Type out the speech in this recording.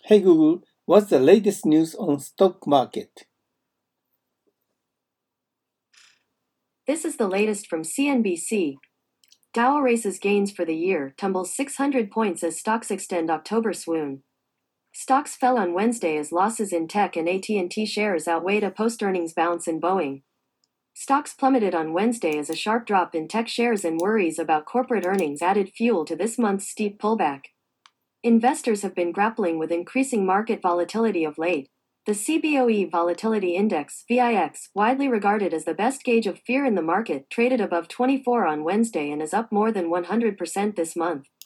Hey Google, what's the latest news on stock market? This is the latest from CNBC. Dow erases gains for the year, tumbles 600 points as stocks extend October swoon. Stocks fell on Wednesday as losses in tech and AT&T shares outweighed a post-earnings bounce in Boeing. Stocks plummeted on Wednesday as a sharp drop in tech shares and worries about corporate earnings added fuel to this month's steep pullback. Investors have been grappling with increasing market volatility of late. The CBOE Volatility Index, VIX, widely regarded as the best gauge of fear in the market, traded above 24 on Wednesday and is up more than 100% this month.